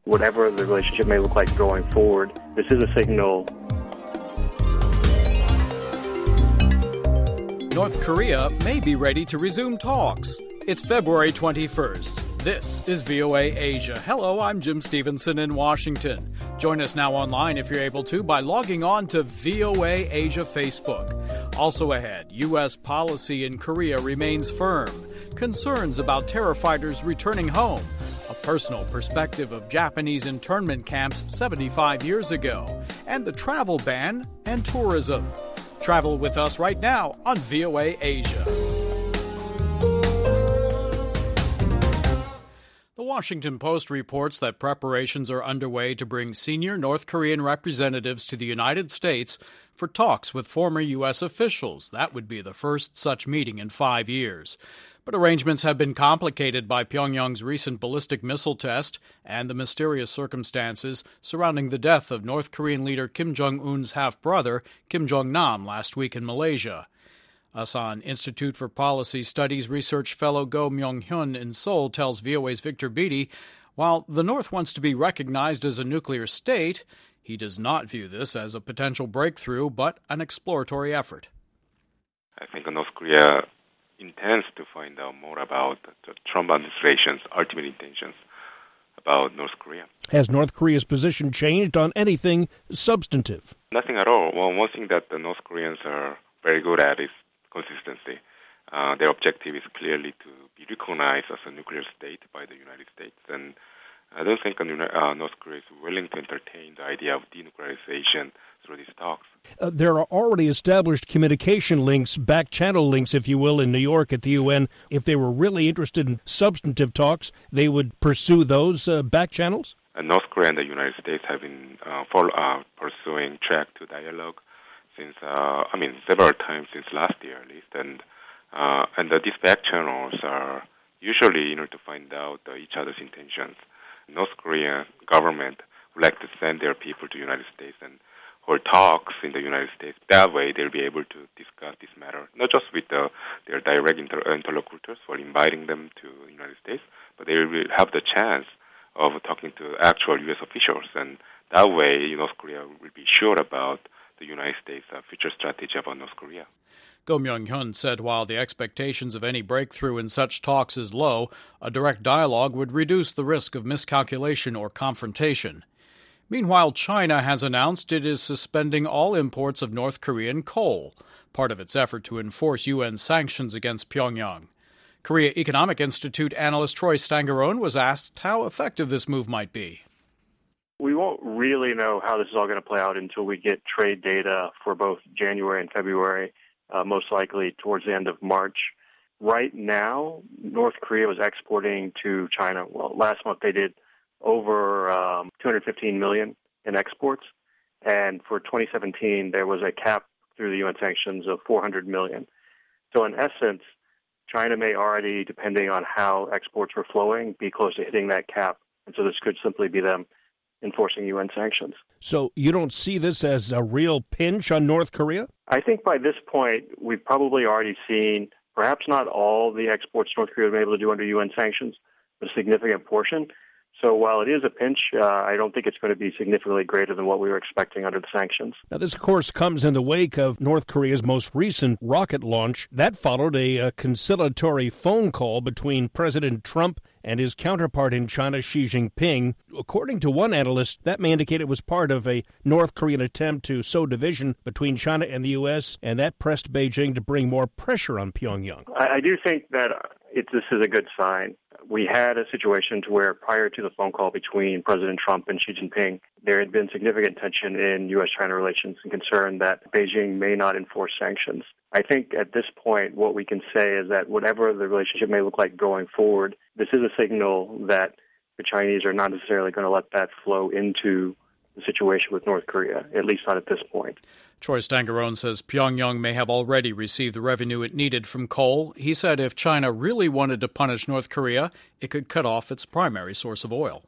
whatever the relationship may look like going forward, this is a signal. North Korea may be ready to resume talks. It's February 21st. This is VOA Asia. Hello, I'm Jim Stevenson in Washington. Join us now online if you're able to by logging on to VOA Asia Facebook. Also ahead, U.S. policy in Korea remains firm. Concerns about terror fighters returning home. A personal perspective of Japanese internment camps 75 years ago. And the travel ban and tourism. Travel with us right now on VOA Asia. The Washington Post reports that preparations are underway to bring senior North Korean representatives to the United States for talks with former U.S. officials. That would be the first such meeting in 5 years. But arrangements have been complicated by Pyongyang's recent ballistic missile test and the mysterious circumstances surrounding the death of North Korean leader Kim Jong-un's half-brother, Kim Jong-nam, last week in Malaysia. Asan Institute for Policy Studies research fellow Go Myung-hyun in Seoul tells VOA's Victor Beatty, while the North wants to be recognized as a nuclear state, he does not view this as a potential breakthrough, but an exploratory effort. I think North Korea intends to find out more about the Trump administration's ultimate intentions about North Korea. Has North Korea's position changed on anything substantive? Nothing at all. Well, one thing that the North Koreans are very good at is consistency. Their objective is clearly to be recognized as a nuclear state by the United States. And I don't think North Korea is willing to entertain the idea of denuclearization through these talks. There are already established communication links, back-channel links, if you will, in New York at the UN. If they were really interested in substantive talks, they would pursue those back channels? North Korea and the United States have been pursuing track to dialogue since, several times since last year at least. And these back channels are usually, to find out each other's intentions. North Korean government would like to send their people to the United States and hold talks in the United States. That way, they'll be able to discuss this matter, not just with their direct interlocutors or inviting them to the United States, but they will have the chance of talking to actual U.S. officials. And that way, North Korea will be sure about the United States' future strategy about North Korea. Go Myung-hyun said while the expectations of any breakthrough in such talks is low, a direct dialogue would reduce the risk of miscalculation or confrontation. Meanwhile, China has announced it is suspending all imports of North Korean coal, part of its effort to enforce UN sanctions against Pyongyang. Korea Economic Institute analyst Troy Stangerone was asked how effective this move might be. We won't really know how this is all going to play out until we get trade data for both January and February, most likely towards the end of March. Right now, North Korea was exporting to China. Well, last month they did over 215 million in exports. And for 2017, there was a cap through the UN sanctions of 400 million. So in essence, China may already, depending on how exports were flowing, be close to hitting that cap. And so this could simply be them enforcing UN sanctions. So you don't see this as a real pinch on North Korea? I think by this point, we've probably already seen perhaps not all the exports North Korea was able to do under UN sanctions, but a significant portion. So while it is a pinch, I don't think it's going to be significantly greater than what we were expecting under the sanctions. Now, this, of course, comes in the wake of North Korea's most recent rocket launch. That followed a conciliatory phone call between President Trump and his counterpart in China, Xi Jinping. According to one analyst, that may indicate it was part of a North Korean attempt to sow division between China and the U.S., and that pressed Beijing to bring more pressure on Pyongyang. I do think that this is a good sign. We had a situation to where prior to the phone call between President Trump and Xi Jinping, there had been significant tension in U.S.-China relations and concern that Beijing may not enforce sanctions. I think at this point, what we can say is that whatever the relationship may look like going forward, this is a signal that the Chinese are not necessarily going to let that flow into the situation with North Korea, at least not at this point. Troy Stangerone says Pyongyang may have already received the revenue it needed from coal. He said if China really wanted to punish North Korea, it could cut off its primary source of oil.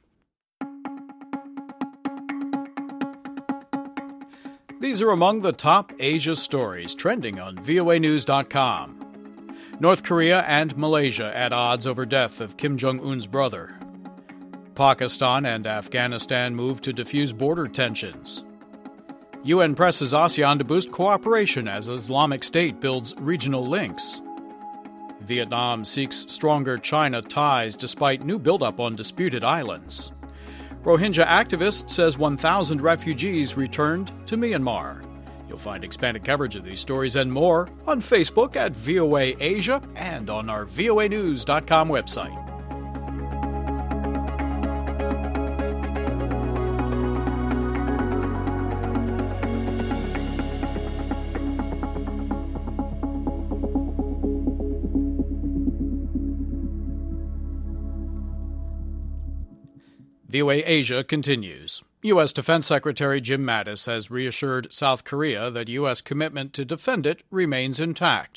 These are among the top Asia stories trending on voanews.com. North Korea and Malaysia at odds over death of Kim Jong-un's brother. Pakistan and Afghanistan move to defuse border tensions. UN presses ASEAN to boost cooperation as Islamic State builds regional links. Vietnam seeks stronger China ties despite new buildup on disputed islands. Rohingya activist says 1,000 refugees returned to Myanmar. You'll find expanded coverage of these stories and more on Facebook at VOA Asia and on our voanews.com website. VOA Asia continues. U.S. Defense Secretary Jim Mattis has reassured South Korea that U.S. commitment to defend it remains intact.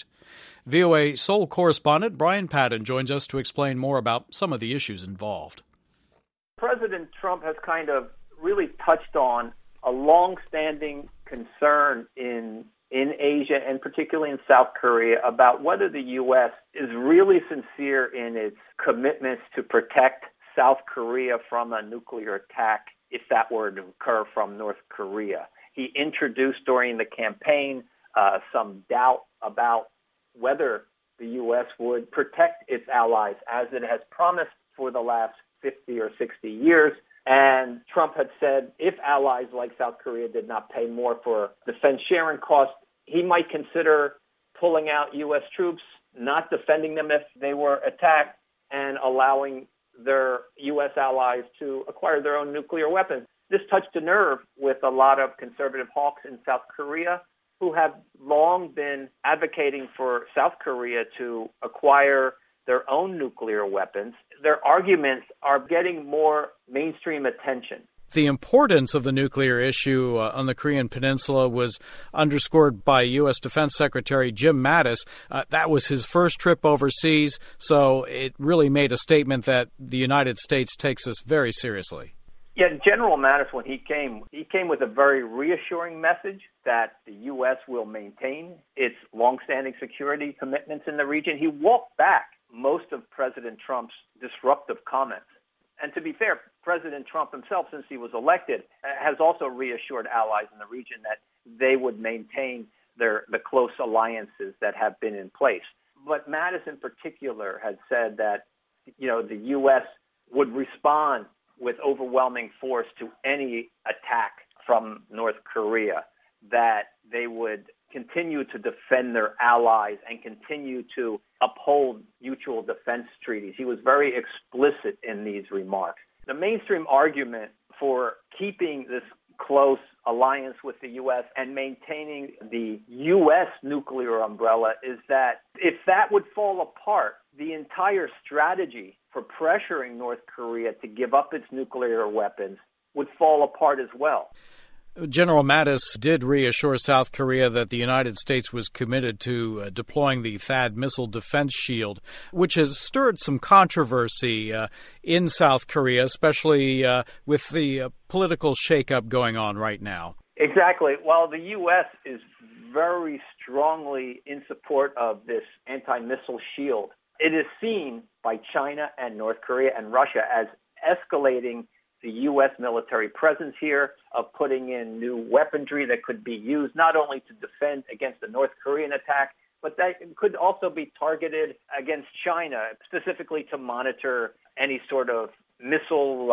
VOA Seoul correspondent Brian Padden joins us to explain more about some of the issues involved. President Trump has kind of really touched on a long-standing concern in Asia, and particularly in South Korea, about whether the U.S. is really sincere in its commitments to protect South Korea from a nuclear attack if that were to occur from North Korea. He introduced during the campaign some doubt about whether the U.S. would protect its allies as it has promised for the last 50 or 60 years. And Trump had said if allies like South Korea did not pay more for defense sharing costs, he might consider pulling out U.S. troops, not defending them if they were attacked, and allowing their U.S. allies to acquire their own nuclear weapons. This touched a nerve with a lot of conservative hawks in South Korea who have long been advocating for South Korea to acquire their own nuclear weapons. Their arguments are getting more mainstream attention. The importance of the nuclear issue on the Korean Peninsula was underscored by U.S. Defense Secretary Jim Mattis. That was his first trip overseas, so it really made a statement that the United States takes this very seriously. Yeah, General Mattis, when he came with a very reassuring message that the U.S. will maintain its longstanding security commitments in the region. He walked back most of President Trump's disruptive comments. And to be fair, President Trump himself, since he was elected, has also reassured allies in the region that they would maintain the close alliances that have been in place. But Mattis in particular had said that, the U.S. would respond with overwhelming force to any attack from North Korea, that they would continue to defend their allies and continue to uphold mutual defense treaties. He was very explicit in these remarks. The mainstream argument for keeping this close alliance with the U.S. and maintaining the U.S. nuclear umbrella is that if that would fall apart, the entire strategy for pressuring North Korea to give up its nuclear weapons would fall apart as well. General Mattis did reassure South Korea that the United States was committed to deploying the THAAD missile defense shield, which has stirred some controversy in South Korea, especially with the political shakeup going on right now. Exactly. While the U.S. is very strongly in support of this anti-missile shield, it is seen by China and North Korea and Russia as escalating the U.S. military presence here, of putting in new weaponry that could be used not only to defend against the North Korean attack, but that could also be targeted against China, specifically to monitor any sort of missile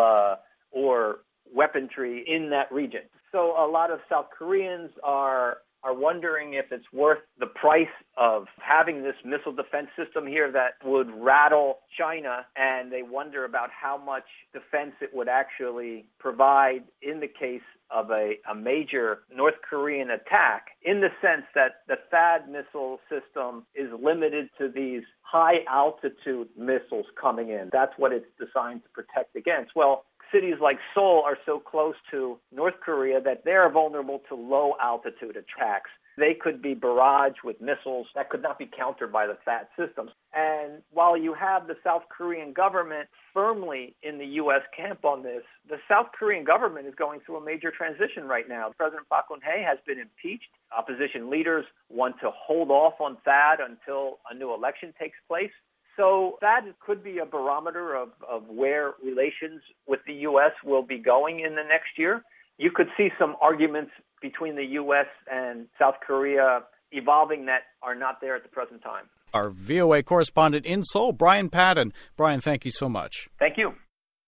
or weaponry in that region. So a lot of South Koreans are wondering if it's worth the price of having this missile defense system here that would rattle China, and they wonder about how much defense it would actually provide in the case of a major North Korean attack, in the sense that the THAAD missile system is limited to these high-altitude missiles coming in. That's what it's designed to protect against. Well, cities like Seoul are so close to North Korea that they're vulnerable to low-altitude attacks. They could be barraged with missiles that could not be countered by the THAAD systems. And while you have the South Korean government firmly in the U.S. camp on this, the South Korean government is going through a major transition right now. President Park Geun-hye has been impeached. Opposition leaders want to hold off on THAAD until a new election takes place. So that could be a barometer of where relations with the U.S. will be going in the next year. You could see some arguments between the U.S. and South Korea evolving that are not there at the present time. Our VOA correspondent in Seoul, Brian Padden. Brian, thank you so much. Thank you.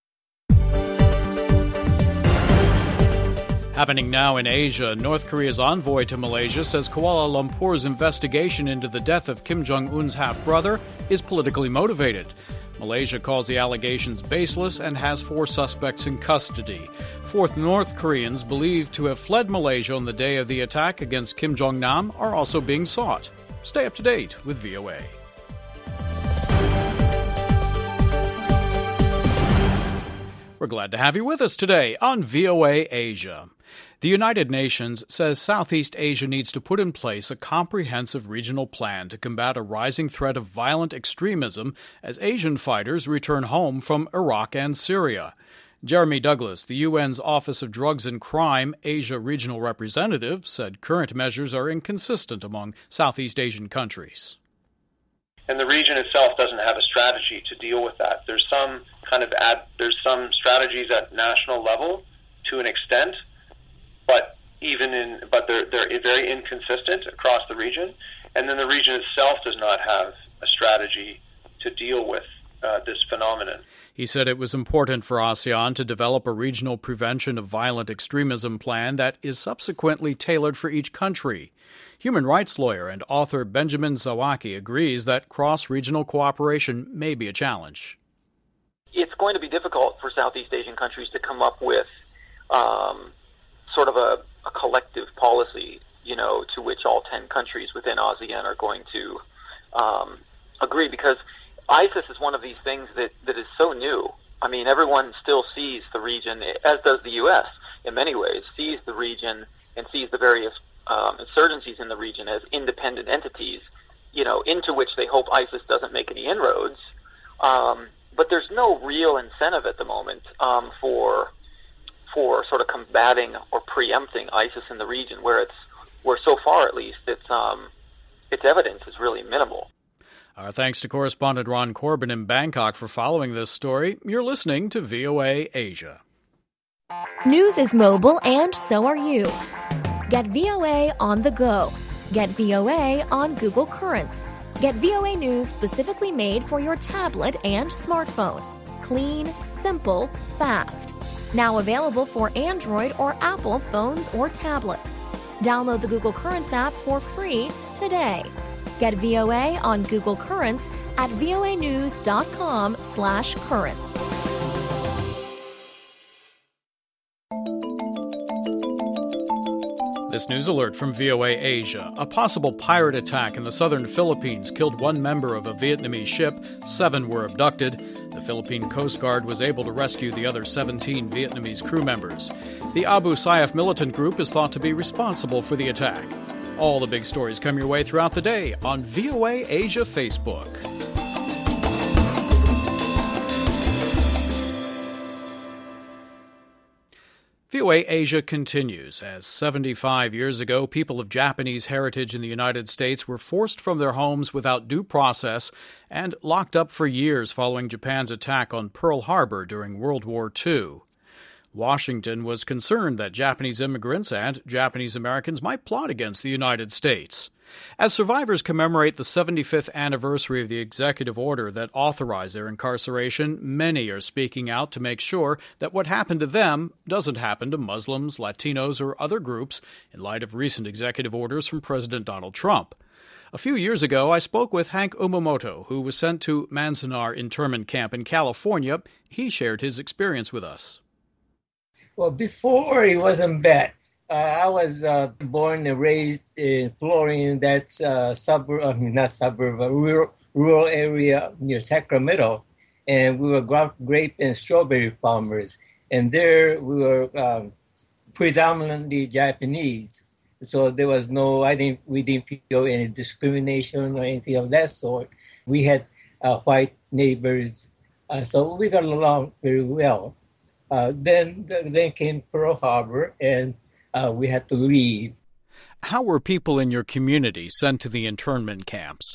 Happening now in Asia, North Korea's envoy to Malaysia says Kuala Lumpur's investigation into the death of Kim Jong-un's half-brother is politically motivated. Malaysia calls the allegations baseless and has 4 suspects in custody. 4 North Koreans believed to have fled Malaysia on the day of the attack against Kim Jong-nam are also being sought. Stay up to date with VOA. We're glad to have you with us today on VOA Asia. The United Nations says Southeast Asia needs to put in place a comprehensive regional plan to combat a rising threat of violent extremism as Asian fighters return home from Iraq and Syria. Jeremy Douglas, the UN's Office of Drugs and Crime Asia Regional Representative, said current measures are inconsistent among Southeast Asian countries. And the region itself doesn't have a strategy to deal with that. There's some strategies at national level to an extent, but they're very inconsistent across the region. And then the region itself does not have a strategy to deal with this phenomenon. He said it was important for ASEAN to develop a regional prevention of violent extremism plan that is subsequently tailored for each country. Human rights lawyer and author Benjamin Zawacki agrees that cross-regional cooperation may be a challenge. It's going to be difficult for Southeast Asian countries to come up with sort of a collective policy, to which all 10 countries within ASEAN are going to agree, because ISIS is one of these things that is so new. I mean, everyone still sees the region, as does the U.S. in many ways, sees the region and sees the various insurgencies in the region as independent entities, into which they hope ISIS doesn't make any inroads. But there's no real incentive at the moment for sort of combating or preempting ISIS in the region, where so far at least its evidence is really minimal. Our thanks to correspondent Ron Corbin in Bangkok for following this story. You're listening to VOA Asia. News is mobile, and so are you. Get VOA on the go. Get VOA on Google Currents. Get VOA News specifically made for your tablet and smartphone. Clean, simple, fast. Now available for Android or Apple phones or tablets. Download the Google Currents app for free today. Get VOA on Google Currents at voanews.com/currents. This news alert from VOA Asia. A possible pirate attack in the southern Philippines killed 1 member of a Vietnamese ship. 7 were abducted. The Philippine Coast Guard was able to rescue the other 17 Vietnamese crew members. The Abu Sayyaf militant group is thought to be responsible for the attack. All the big stories come your way throughout the day on VOA Asia Facebook. VOA Asia continues. As 75 years ago, people of Japanese heritage in the United States were forced from their homes without due process and locked up for years following Japan's attack on Pearl Harbor during World War II. Washington was concerned that Japanese immigrants and Japanese Americans might plot against the United States. As survivors commemorate the 75th anniversary of the executive order that authorized their incarceration, many are speaking out to make sure that what happened to them doesn't happen to Muslims, Latinos, or other groups in light of recent executive orders from President Donald Trump. A few years ago, I spoke with Hank Umamoto, who was sent to Manzanar internment camp in California. He shared his experience with us. Well, before it wasn't bad. I was born and raised in Florida, that's rural area near Sacramento. And we were grape and strawberry farmers. And there we were predominantly Japanese. So there was we didn't feel any discrimination or anything of that sort. We had white neighbors. So we got along very well. Then came Pearl Harbor, and we had to leave. How were people in your community sent to the internment camps?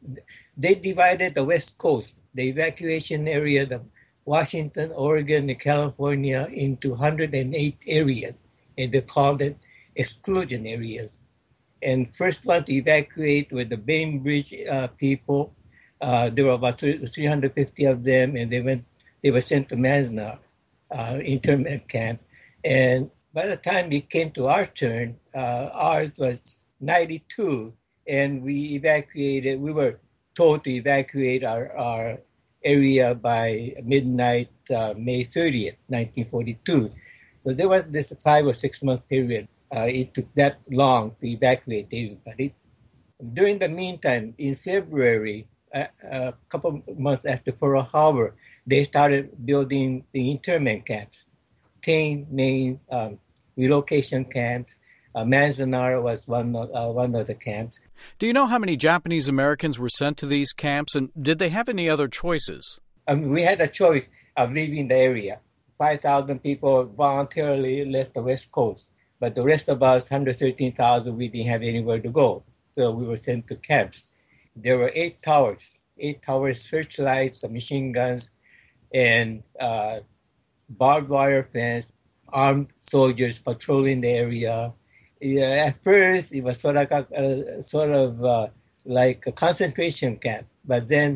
They divided the West Coast, the evacuation area, the Washington, Oregon, and California into 108 areas, and they called it exclusion areas. And first one to evacuate were the Bainbridge people. There were about 350 of them, and they were sent to Manzanar internment camp. And by the time it came to our turn, ours was 92, and we evacuated. We were told to evacuate our area by midnight, May 30th, 1942. So there was this 5 or 6 month period. It took that long to evacuate everybody. During the meantime, in February, a couple of months after Pearl Harbor, they started building the internment camps, 10 main relocation camps. Manzanar was one of the camps. Do you know how many Japanese Americans were sent to these camps, and did they have any other choices? We had a choice of leaving the area. 5,000 people voluntarily left the West Coast, but the rest of us, 113,000, we didn't have anywhere to go. So we were sent to camps. There were 8 towers, searchlights, machine guns, and barbed wire fence, armed soldiers patrolling the area. Yeah, at first, it was sort of like a concentration camp, but then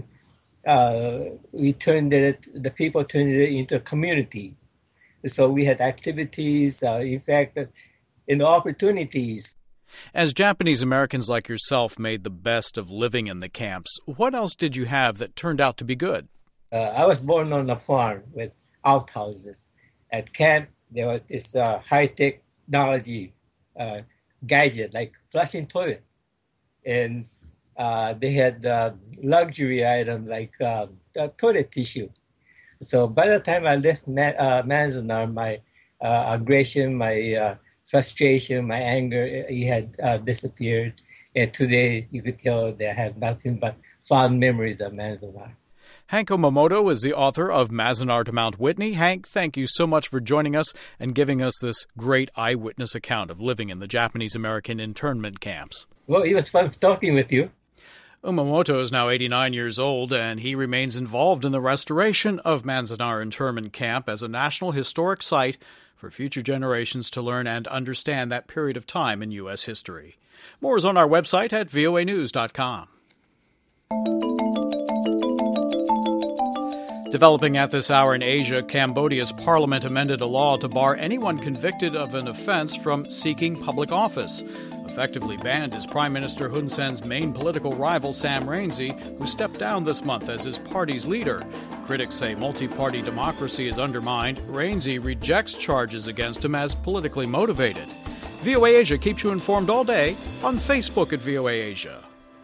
the people turned it into a community. So we had activities, in fact, and opportunities. As Japanese Americans like yourself made the best of living in the camps, what else did you have that turned out to be good? I was born on a farm with outhouses. At camp, there was this high-tech technology gadget, like flushing toilet. And they had luxury item like toilet tissue. So by the time I left Manzanar, my aggression, my frustration, my anger, it had disappeared. And today, you could tell that I have nothing but fond memories of Manzanar. Hank Omamoto is the author of Manzanar to Mount Whitney. Hank, thank you so much for joining us and giving us this great eyewitness account of living in the Japanese-American internment camps. Well, it was fun talking with you. Umamoto is now 89 years old, and he remains involved in the restoration of Manzanar Internment Camp as a National Historic Site for future generations to learn and understand that period of time in U.S. history. More is on our website at voanews.com. Developing at this hour in Asia, Cambodia's parliament amended a law to bar anyone convicted of an offense from seeking public office. Effectively banned is Prime Minister Hun Sen's main political rival, Sam Rainsy, who stepped down this month as his party's leader. Critics say multi-party democracy is undermined. Rainsy rejects charges against him as politically motivated. VOA Asia keeps you informed all day on Facebook at VOA Asia.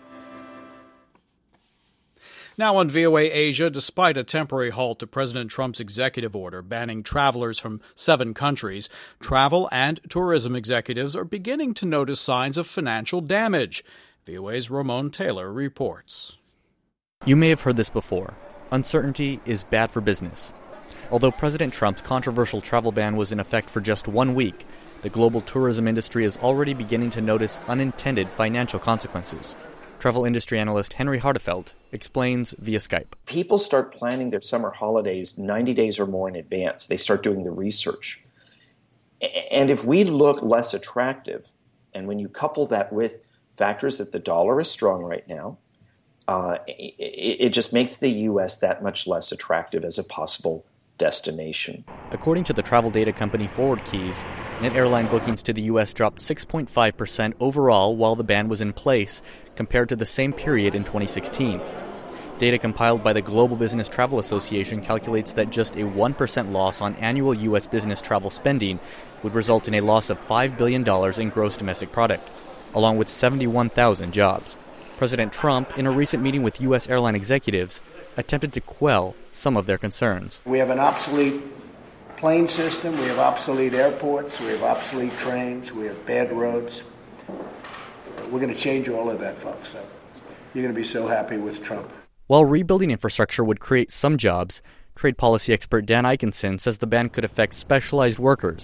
Now on VOA Asia, despite a temporary halt to President Trump's executive order banning travelers from 7 countries, travel and tourism executives are beginning to notice signs of financial damage. VOA's Ramon Taylor reports. You may have heard this before. Uncertainty is bad for business. Although President Trump's controversial travel ban was in effect for just 1 week, the global tourism industry is already beginning to notice unintended financial consequences. Travel industry analyst Henry Hartefeld explains via Skype. People start planning their summer holidays 90 days or more in advance. They start doing the research. And if we look less attractive, and when you couple that with factors that the dollar is strong right now, it just makes the U.S. that much less attractive as a possible destination. According to the travel data company ForwardKeys, net airline bookings to the U.S. dropped 6.5% overall while the ban was in place, compared to the same period in 2016. Data compiled by the Global Business Travel Association calculates that just a 1% loss on annual U.S. business travel spending would result in a loss of $5 billion in gross domestic product, along with 71,000 jobs. President Trump, in a recent meeting with U.S. airline executives, attempted to quell some of their concerns. We have an obsolete plane system, we have obsolete airports, we have obsolete trains, we have bad roads. We're going to change all of that, folks. So you're going to be so happy with Trump. While rebuilding infrastructure would create some jobs, trade policy expert Dan Ikenson says the ban could affect specialized workers,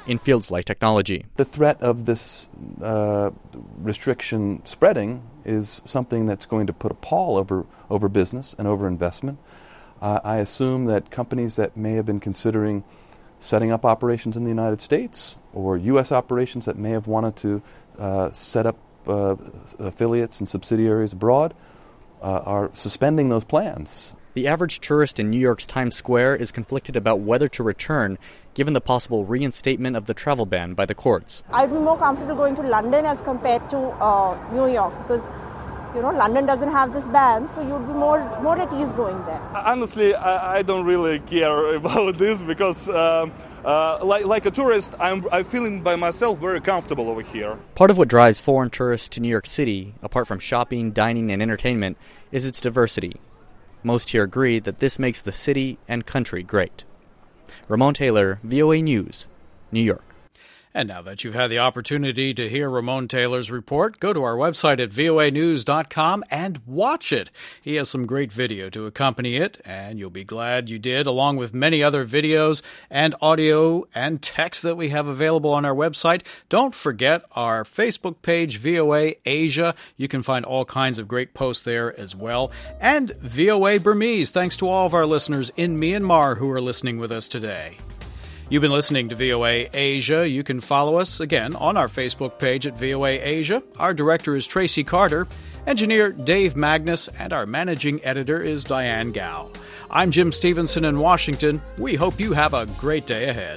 in fields like technology. The threat of this restriction spreading is something that's going to put a pall over business and over investment. I assume that companies that may have been considering setting up operations in the United States or U.S. operations that may have wanted to set up affiliates and subsidiaries abroad are suspending those plans. The average tourist in New York's Times Square is conflicted about whether to return, given the possible reinstatement of the travel ban by the courts. I'd be more comfortable going to London as compared to New York because, London doesn't have this ban, so you'd be more at ease going there. Honestly, I don't really care about this because, like a tourist, I'm feeling by myself very comfortable over here. Part of what drives foreign tourists to New York City, apart from shopping, dining, and entertainment, is its diversity. Most here agree that this makes the city and country great. Ramon Taylor, VOA News, New York. And now that you've had the opportunity to hear Ramon Taylor's report, go to our website at voanews.com and watch it. He has some great video to accompany it, and you'll be glad you did, along with many other videos and audio and text that we have available on our website. Don't forget our Facebook page, VOA Asia. You can find all kinds of great posts there as well. And VOA Burmese, thanks to all of our listeners in Myanmar who are listening with us today. You've been listening to VOA Asia. You can follow us again on our Facebook page at VOA Asia. Our director is Tracy Carter, engineer Dave Magnus, and our managing editor is Diane Gao. I'm Jim Stevenson in Washington. We hope you have a great day ahead.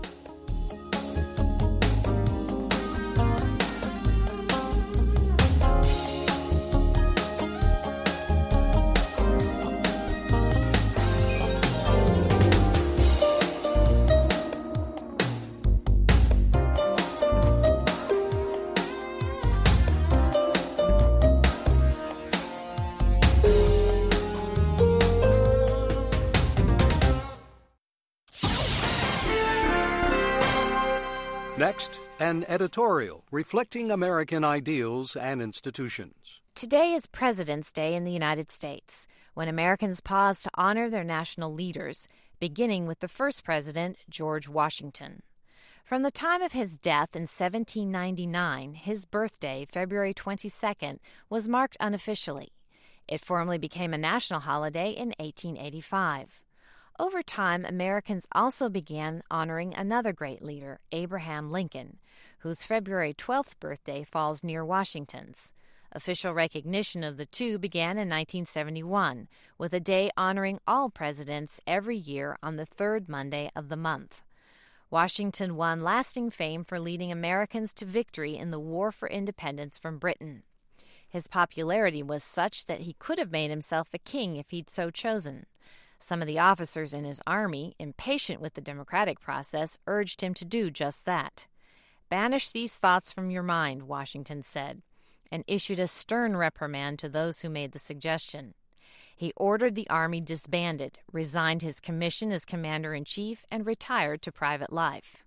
Next, an editorial reflecting American ideals and institutions. Today is President's Day in the United States, when Americans pause to honor their national leaders, beginning with the first president, George Washington. From the time of his death in 1799, his birthday, February 22nd, was marked unofficially. It formally became a national holiday in 1885. Over time, Americans also began honoring another great leader, Abraham Lincoln, whose February 12th birthday falls near Washington's. Official recognition of the two began in 1971, with a day honoring all presidents every year on the third Monday of the month. Washington won lasting fame for leading Americans to victory in the War for Independence from Britain. His popularity was such that he could have made himself a king if he'd so chosen. Some of the officers in his army, impatient with the democratic process, urged him to do just that. "Banish these thoughts from your mind," Washington said, and issued a stern reprimand to those who made the suggestion. He ordered the army disbanded, resigned his commission as commander-in-chief, and retired to private life.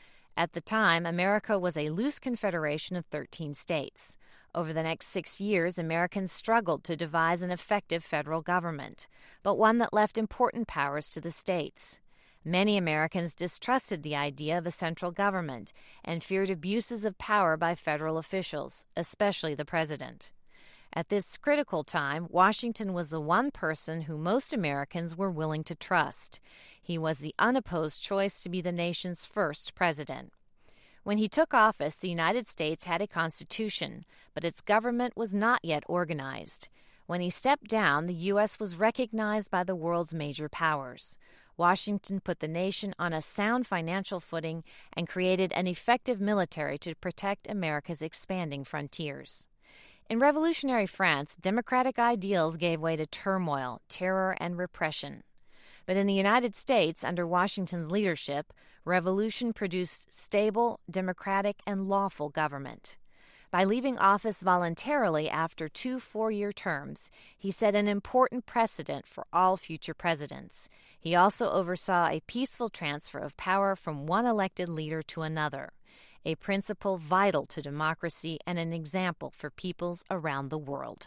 At the time, America was a loose confederation of 13 states. Over the next 6 years, Americans struggled to devise an effective federal government, but one that left important powers to the states. Many Americans distrusted the idea of a central government and feared abuses of power by federal officials, especially the president. At this critical time, Washington was the one person who most Americans were willing to trust. He was the unopposed choice to be the nation's first president. When he took office, the United States had a constitution, but its government was not yet organized. When he stepped down, the U.S. was recognized by the world's major powers. Washington put the nation on a sound financial footing and created an effective military to protect America's expanding frontiers. In revolutionary France, democratic ideals gave way to turmoil, terror, and repression. But in the United States, under Washington's leadership, revolution produced stable, democratic, and lawful government. By leaving office voluntarily after 2 four-year terms, he set an important precedent for all future presidents. He also oversaw a peaceful transfer of power from one elected leader to another, a principle vital to democracy and an example for peoples around the world.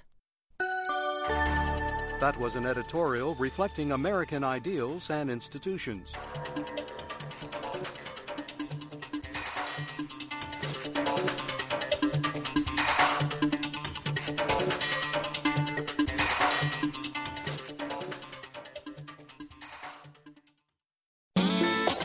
That was an editorial reflecting American ideals and institutions.